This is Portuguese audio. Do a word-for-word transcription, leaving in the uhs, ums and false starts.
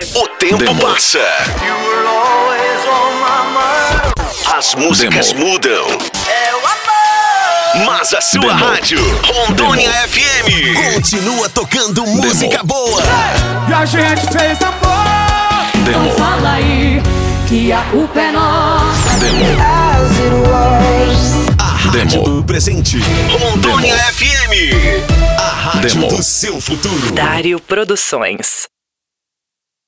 O tempo Demo. passa. As músicas Demo. mudam. Mas a sua Demo. rádio, Rondônia Demo. F M, continua tocando música boa. E a gente fez amor. Demo. Então fala aí que a culpa é nossa. Demo. A rádio Demo. do presente, Rondônia F M. A rádio Demo. do seu futuro. Dário Produções.